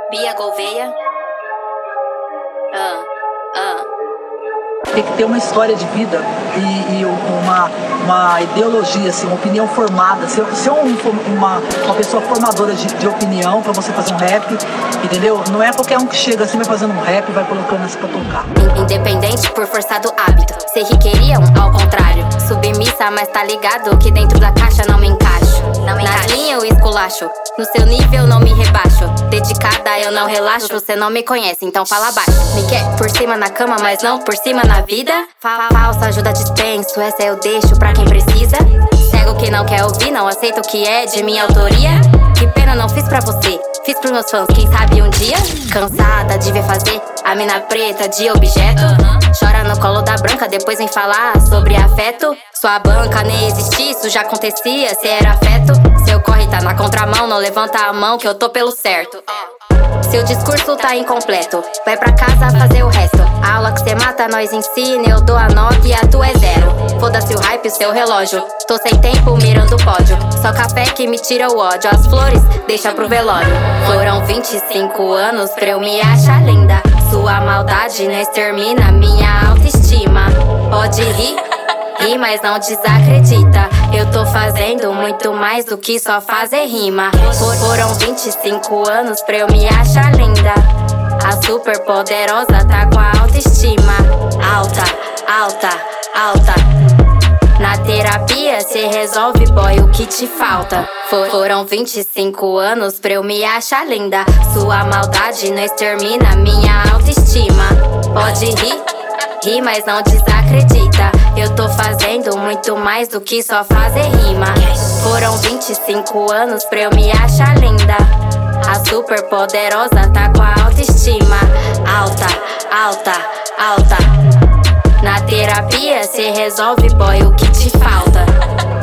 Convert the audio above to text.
Bia Gouveia. Tem que ter uma história de vida e uma ideologia, assim, uma opinião formada. Ser uma pessoa formadora de opinião pra você fazer um rap, entendeu? Não é qualquer um que chega assim, vai fazendo um rap e vai colocando assim pra tocar. Independente por forçado hábito, sei que queriam ao contrário. Submissa, mas tá ligado que dentro da caixa não me encaixo. Na linha eu esculacho, no seu nível não me rebaixo. Dedicada eu não relaxo, você não me conhece, então fala baixo. Me quer por cima na cama, mas não por cima na vida. Falsa ajuda dispenso, essa eu deixo pra quem precisa. Cego que não quer ouvir, não aceito o que é de minha autoria. Que pena não fiz pra você, fiz pros meus fãs, quem sabe um dia. Cansada de ver fazer a mina preta de objeto. Chora no colo da branca, depois vem falar sobre afeto. Sua banca nem existia, isso já acontecia, se era afeto. Seu corre tá na contramão, não levanta a mão que eu tô pelo certo. Seu discurso tá incompleto, vai pra casa fazer o resto. A aula que cê mata, nós ensina, eu dou a nota e a tua é zero. Foda-se o hype, o seu relógio, tô sem tempo mirando o pódio. Só café que me tira o ódio, as flores deixa pro velório. Foram 25 anos pra eu me achar linda. Sua maldade não extermina minha autoestima. Pode rir, mas não desacredita. Eu tô fazendo muito mais do que só fazer rima. Foram 25 anos pra eu me achar linda. A super poderosa tá com a autoestima alta, alta, alta. Na terapia cê resolve, boy, o que te falta. Foram 25 anos pra eu me achar linda. Sua maldade não extermina minha autoestima. Pode rir, mas não desacredita. Eu tô fazendo muito mais do que só fazer rima. Foram 25 anos pra eu me achar linda. A super poderosa tá com a autoestima alta, alta, alta. Na terapia cê resolve, boy, o que te falta.